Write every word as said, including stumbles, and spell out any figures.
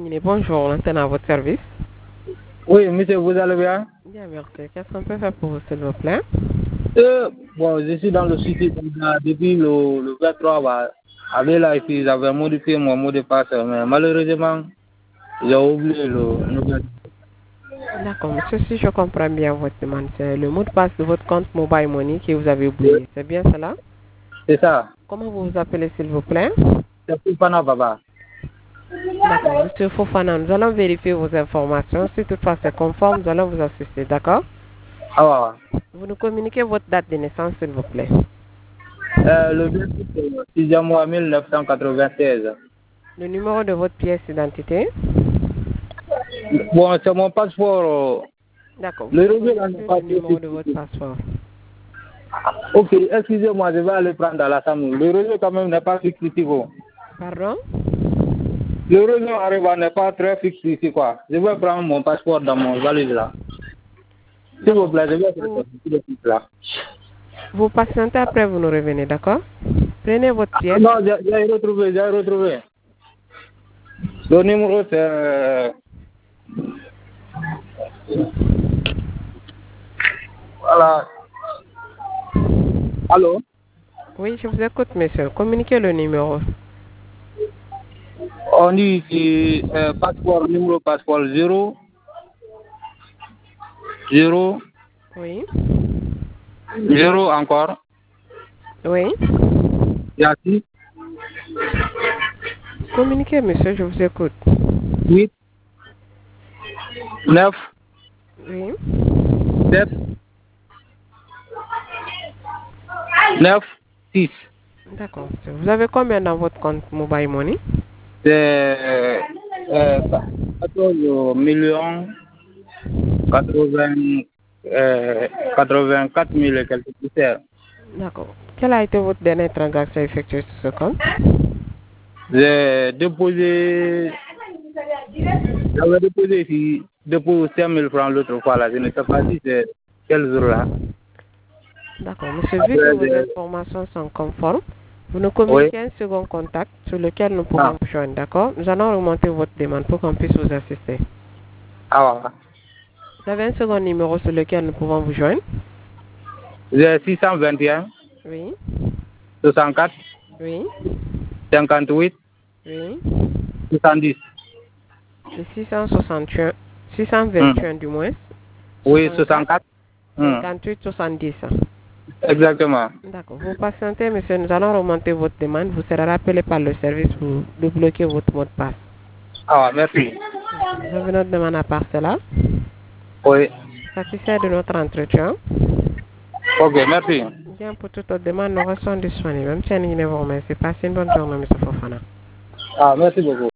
Niné, bonjour, l'antenne à votre service. Oui, monsieur, vous allez bien? Bien, merci. Qu'est-ce qu'on peut faire pour vous, s'il vous plaît? Euh, bon, je suis dans le site depuis le, le vingt-trois. Bah, avec là, et puis j'avais modifié mon mot de passe, mais malheureusement, j'ai oublié le nouvel. D'accord, monsieur, si je comprends bien votre demande, c'est le mot de passe de votre compte Mobile Money que vous avez oublié. C'est bien cela? C'est ça. Comment vous vous appelez, s'il vous plaît? C'est pour Pana Baba. D'accord, monsieur Fofana, nous allons vérifier vos informations. Si toutefois c'est conforme, nous allons vous assister, d'accord? Ah ouais. Vous nous communiquez votre date de naissance, s'il vous plaît. Euh, le vingt-six, sixième mois mille neuf cent quatre-vingt-seize. Le numéro de votre pièce d'identité. Bon, c'est mon passeport. D'accord, vous Le pouvez réseau me n'est donner pas le numéro de votre fixé. passeport. Ok, excusez-moi, je vais aller prendre à la salle. Le réseau quand même n'est pas fixé ici, quoi. Pardon? Le réseau arrive n'est pas très fixé ici, quoi. Je vais prendre mon passeport dans mon valise là. S'il vous plaît, je vais faire Vous, le truc là. vous patientez après, vous nous revenez, d'accord? Prenez votre pièce. Non, j'ai j'ai retrouvé, j'ai retrouvé. Le numéro c'est... euh, Voilà. Allô? Oui, je vous écoute, monsieur. Communiquez le numéro. On dit ici euh, passeport, numéro passeport zéro, zéro, Oui. zéro encore. Oui. Il y a six, Communiquez, monsieur, je vous écoute. huit, neuf, Oui. sept, neuf, six. D'accord, monsieur. Vous avez combien dans votre compte Mobile Money? C'est euh, quatorze millions quatre-vingts, euh, quatre-vingt-quatre mille et quelques poussières. D'accord. Quelle a été votre dernière transaction effectuée sur ce compte? J'ai déposé, j'avais déposé ici, déposé cinq mille francs l'autre fois là. Je ne sais pas si c'est quel jour là. D'accord, monsieur. Vu que Après, vos j'ai- informations sont conformes, vous nous oui. communiquez un second contact sur lequel nous pouvons Ah, vous joindre, d'accord? Nous allons remonter votre demande pour qu'on puisse vous assister. ah, ouais. Vous avez un second numéro sur lequel nous pouvons vous joindre? J'ai six cent vingt et un, Oui. soixante-quatre, Oui. cinquante-huit, Oui. soixante-dix. Le six cent soixante et un, six cent vingt et un Hmm. du moins, Oui, soixante-quatre, soixante-quatre. Hmm. cinquante-huit, soixante-dix. Exactement. D'accord. Vous patientez, monsieur, nous allons remonter votre demande. Vous serez rappelé par le service pour débloquer votre mot de passe. Ah, ouais, merci. Vous avez notre demande à part cela. Oui. Satisfait de notre entretien. Ok, merci. Bien, pour toute autre demande, nous restons disponibles. Même si on vous remercie. Passez une bonne journée, monsieur Fofana. Ah, merci beaucoup.